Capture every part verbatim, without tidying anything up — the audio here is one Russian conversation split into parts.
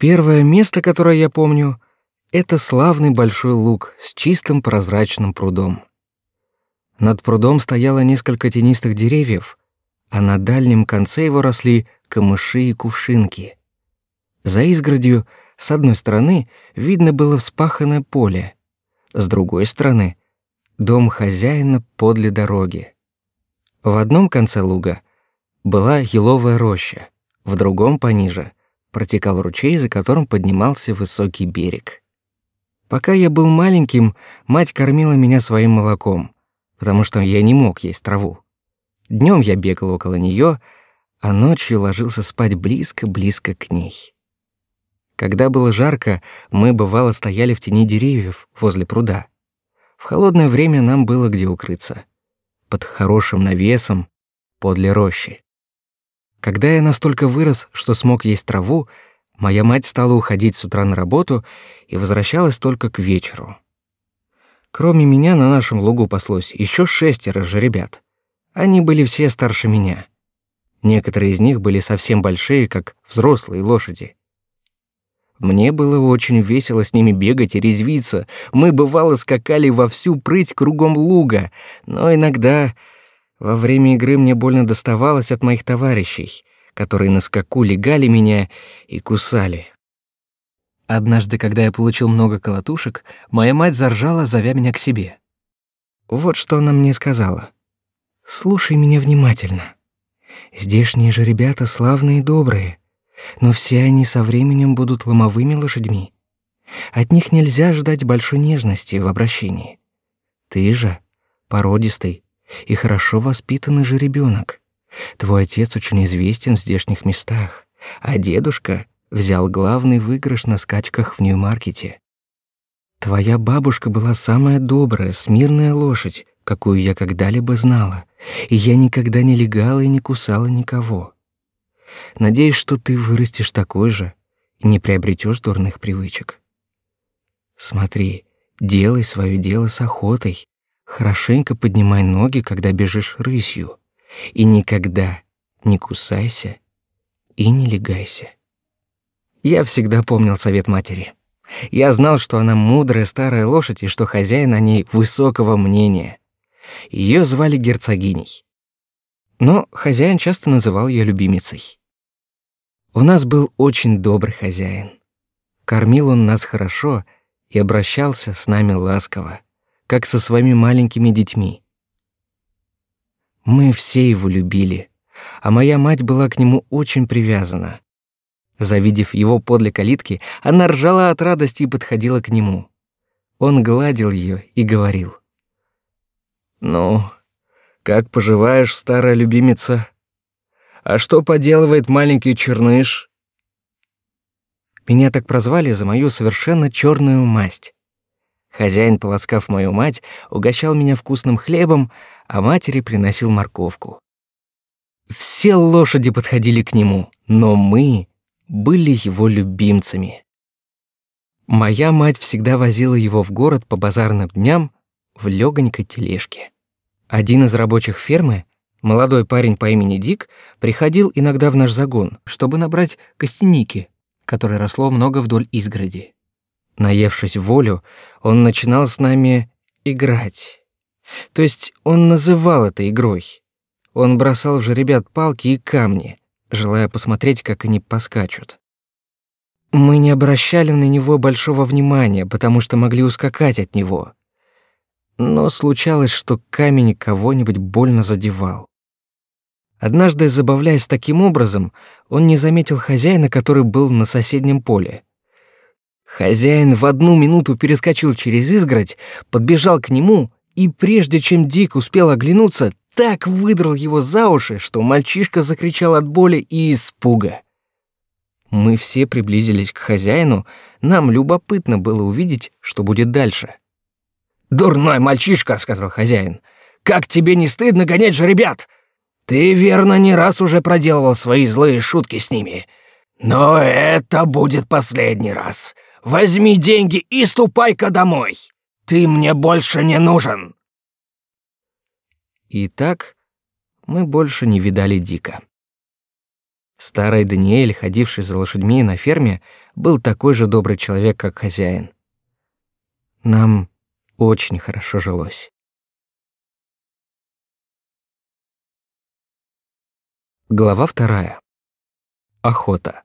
Первое место, которое я помню, это славный большой луг с чистым прозрачным прудом. Над прудом стояло несколько тенистых деревьев, а на дальнем конце его росли камыши и кувшинки. За изгородью с одной стороны видно было вспаханное поле, с другой стороны — дом хозяина подле дороги. В одном конце луга была еловая роща, в другом пониже протекал ручей, за которым поднимался высокий берег. Пока я был маленьким, мать кормила меня своим молоком, потому что я не мог есть траву. Днем я бегал около нее, а ночью ложился спать близко-близко к ней. Когда было жарко, мы, бывало, стояли в тени деревьев возле пруда. В холодное время нам было где укрыться. Под хорошим навесом, подле рощи. Когда я настолько вырос, что смог есть траву, моя мать стала уходить с утра на работу и возвращалась только к вечеру. Кроме меня на нашем лугу паслось еще шестеро жеребят. Они были все старше меня. Некоторые из них были совсем большие, как взрослые лошади. Мне было очень весело с ними бегать и резвиться. Мы, бывало, скакали во всю прыть кругом луга, но иногда во время игры мне больно доставалось от моих товарищей, которые на скаку легали меня и кусали. Однажды, когда я получил много колотушек, моя мать заржала, зовя меня к себе. Вот что она мне сказала. «Слушай меня внимательно. Здешние же ребята славные и добрые, но все они со временем будут ломовыми лошадьми. От них нельзя ждать большой нежности в обращении. Ты же породистый и хорошо воспитанный же ребенок. Твой отец очень известен в здешних местах, а дедушка взял главный выигрыш на скачках в Нью-Маркете. Твоя бабушка была самая добрая, смирная лошадь, какую я когда-либо знала, и я никогда не легала и не кусала никого. Надеюсь, что ты вырастешь такой же и не приобретешь дурных привычек. Смотри, делай свое дело с охотой, хорошенько поднимай ноги, когда бежишь рысью, и никогда не кусайся и не легайся». Я всегда помнил совет матери. Я знал, что она мудрая старая лошадь и что хозяин о ней высокого мнения. Ее звали герцогиней. Но хозяин часто называл ее любимицей. У нас был очень добрый хозяин. Кормил он нас хорошо и обращался с нами ласково, как со своими маленькими детьми. Мы все его любили, а моя мать была к нему очень привязана. Завидев его подле калитки, она ржала от радости и подходила к нему. Он гладил ее и говорил: «Ну, как поживаешь, старая любимица? А что поделывает маленький черныш?» Меня так прозвали за мою совершенно черную масть. Хозяин, полоскав мою мать, угощал меня вкусным хлебом, а матери приносил морковку. Все лошади подходили к нему, но мы были его любимцами. Моя мать всегда возила его в город по базарным дням в легонькой тележке. Один из рабочих фермы, молодой парень по имени Дик, приходил иногда в наш загон, чтобы набрать костяники, которой росло много вдоль изгороди. Наевшись волю, он начинал с нами играть. То есть он называл это игрой. Он бросал в жеребят палки и камни, желая посмотреть, как они поскачут. Мы не обращали на него большого внимания, потому что могли ускакать от него. Но случалось, что камень кого-нибудь больно задевал. Однажды, забавляясь таким образом, он не заметил хозяина, который был на соседнем поле. Хозяин в одну минуту перескочил через изгородь, подбежал к нему и, прежде чем Дик успел оглянуться, так выдрал его за уши, что мальчишка закричал от боли и испуга. Мы все приблизились к хозяину, нам любопытно было увидеть, что будет дальше. «Дурной мальчишка», — сказал хозяин, — «как тебе не стыдно гонять жеребят? Ты, верно, не раз уже проделывал свои злые шутки с ними. Но это будет последний раз. Возьми деньги и ступай-ка домой. Ты мне больше не нужен». И так мы больше не видали Дика. Старый Даниэль, ходивший за лошадьми на ферме, был такой же добрый человек, как хозяин. Нам очень хорошо жилось. Глава вторая. Охота.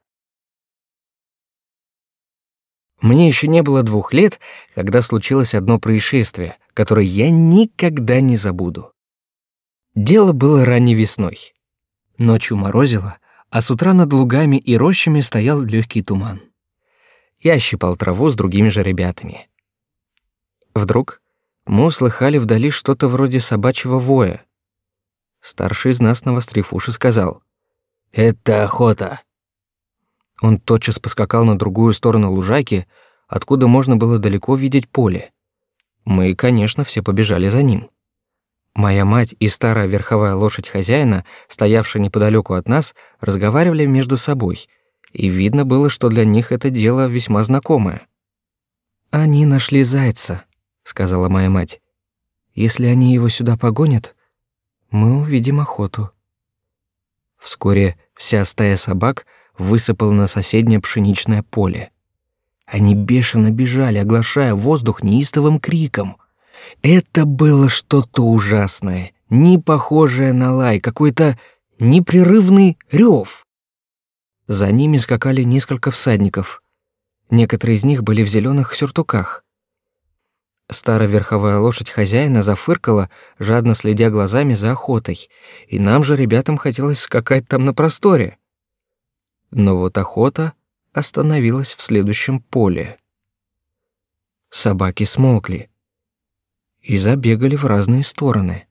Мне еще не было двух лет, когда случилось одно происшествие, которое я никогда не забуду. Дело было ранней весной. Ночью морозило, а с утра над лугами и рощами стоял легкий туман. Я щипал траву с другими же ребятами. Вдруг мы услыхали вдали что-то вроде собачьего воя. Старший из нас, навострив уши, сказал: «Это охота». Он тотчас поскакал на другую сторону лужайки, откуда можно было далеко видеть поле. Мы, конечно, все побежали за ним. Моя мать и старая верховая лошадь хозяина, стоявшая неподалеку от нас, разговаривали между собой, и видно было, что для них это дело весьма знакомое. «Они нашли зайца», — сказала моя мать. «Если они его сюда погонят, мы увидим охоту». Вскоре вся стая собак высыпала на соседнее пшеничное поле. Они бешено бежали, оглашая воздух неистовым криком. Это было что-то ужасное, не похожее на лай, какой-то непрерывный рев. За ними скакали несколько всадников. Некоторые из них были в зеленых сюртуках. Старая верховая лошадь хозяина зафыркала, жадно следя глазами за охотой, и нам же, ребятам, хотелось скакать там на просторе. Но вот охота остановилась в следующем поле. Собаки смолкли и забегали в разные стороны.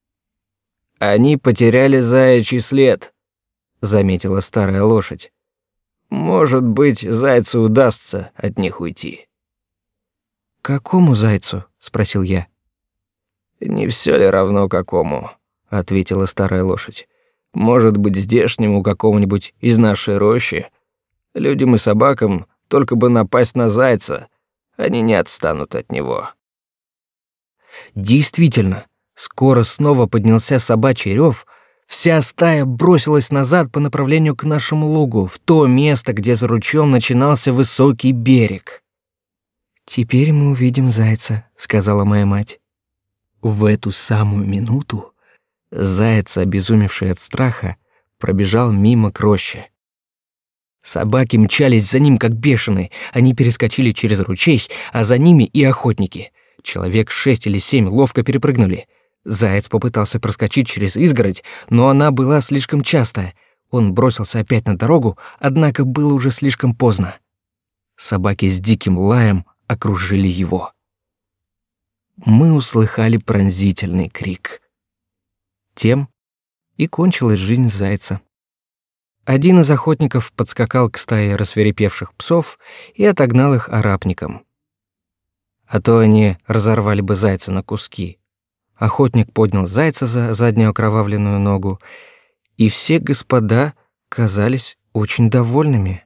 «Они потеряли заячий след», — заметила старая лошадь. «Может быть, зайцу удастся от них уйти». «Какому зайцу?» — спросил я. «Не все ли равно какому?» — ответила старая лошадь. «Может быть, здешнему какому-нибудь из нашей рощи. Людям и собакам только бы напасть на зайца, они не отстанут от него». Действительно, скоро снова поднялся собачий рев, вся стая бросилась назад по направлению к нашему лугу, в то место, где за ручьем начинался высокий берег. «Теперь мы увидим зайца», — сказала моя мать. В эту самую минуту заяц, обезумевший от страха, пробежал мимо к роще. Собаки мчались за ним как бешеные, они перескочили через ручей, а за ними и охотники. Человек шесть или семь ловко перепрыгнули. Заяц попытался проскочить через изгородь, но она была слишком частая. Он бросился опять на дорогу, однако было уже слишком поздно. Собаки с диким лаем окружили его. Мы услыхали пронзительный крик. Тем и кончилась жизнь зайца. Один из охотников подскакал к стае рассвирепевших псов и отогнал их арапником. А то они разорвали бы зайца на куски. Охотник поднял зайца за заднюю окровавленную ногу, и все господа казались очень довольными.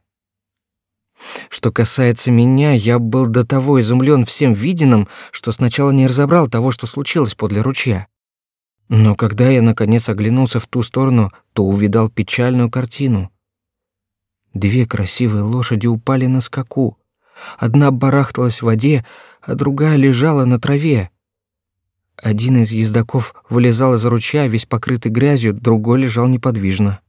Что касается меня, я был до того изумлен всем виденным, что сначала не разобрал того, что случилось подле ручья. Но когда я наконец оглянулся в ту сторону, то увидал печальную картину. Две красивые лошади упали на скаку. Одна барахталась в воде, а другая лежала на траве. Один из ездоков вылезал из ручья, весь покрытый грязью, другой лежал неподвижно.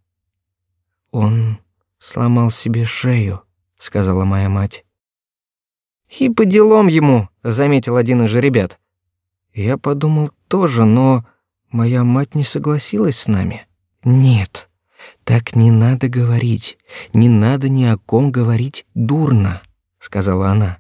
«Он сломал себе шею», — сказала моя мать. «И по делам ему», — заметил один из жеребят. Я подумал тоже, но моя мать не согласилась с нами. «Нет, так не надо говорить, не надо ни о ком говорить дурно», — сказала она.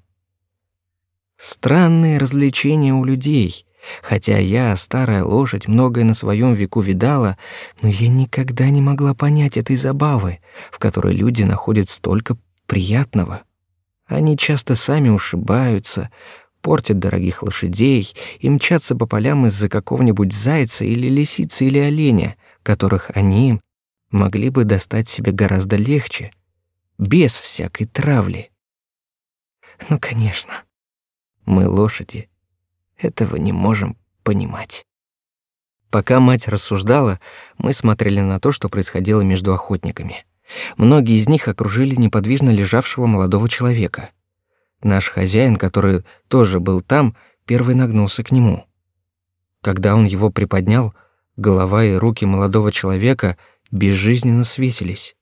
Странные развлечения у людей. Хотя я, старая лошадь, многое на своем веку видала, но я никогда не могла понять этой забавы, в которой люди находят столько приятного. Они часто сами ушибаются, портят дорогих лошадей и мчатся по полям из-за какого-нибудь зайца или лисицы или оленя, которых они могли бы достать себе гораздо легче, без всякой травли. Ну, конечно, мы, лошади, этого не можем понимать. Пока мать рассуждала, мы смотрели на то, что происходило между охотниками. Многие из них окружили неподвижно лежавшего молодого человека. Наш хозяин, который тоже был там, первый нагнулся к нему. Когда он его приподнял, голова и руки молодого человека безжизненно свесились.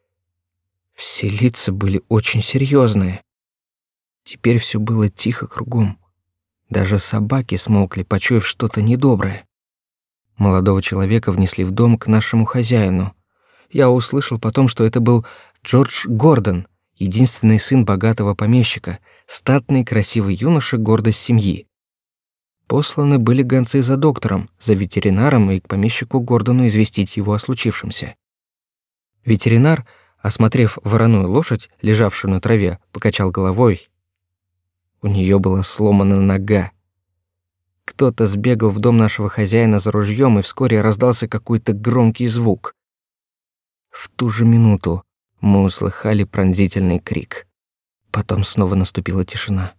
Все лица были очень серьезные. Теперь все было тихо кругом. Даже собаки смолкли, почуяв что-то недоброе. Молодого человека внесли в дом к нашему хозяину. Я услышал потом, что это был Джордж Гордон, единственный сын богатого помещика, статный красивый юноша, гордость семьи. Посланы были гонцы за доктором, за ветеринаром и к помещику Гордону известить его о случившемся. Ветеринар, осмотрев вороную лошадь, лежавшую на траве, покачал головой. У нее была сломана нога. Кто-то сбегал в дом нашего хозяина за ружьем, и вскоре раздался какой-то громкий звук. В ту же минуту мы услыхали пронзительный крик. Потом снова наступила тишина.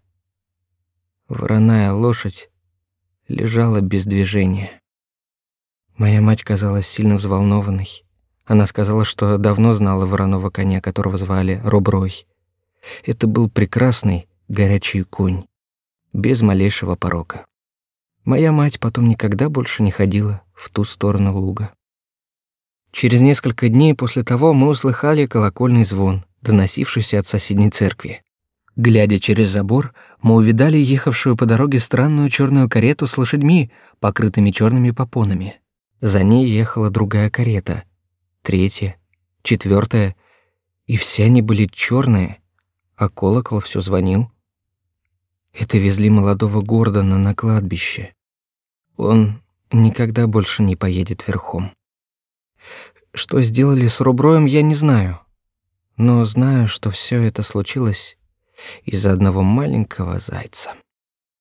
Вороная лошадь лежала без движения. Моя мать казалась сильно взволнованной. Она сказала, что давно знала вороного коня, которого звали Роброй. Это был прекрасный горячий конь, без малейшего порока. Моя мать потом никогда больше не ходила в ту сторону луга. Через несколько дней после того мы услыхали колокольный звон, доносившийся от соседней церкви. Глядя через забор, мы увидали ехавшую по дороге странную черную карету с лошадьми, покрытыми черными попонами. За ней ехала другая карета, третья, четвертая, и все они были черные, а колокол все звонил. Это везли молодого Гордона на кладбище. Он никогда больше не поедет верхом. Что сделали с Роброем, я не знаю, но знаю, что все это случилось из-за одного маленького зайца.